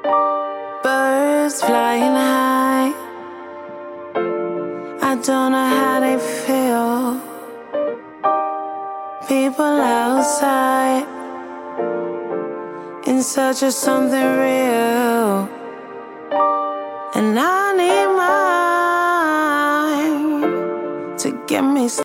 Birds flying high, I don't know how they feel. People outside in search of something real, and I need mine to get me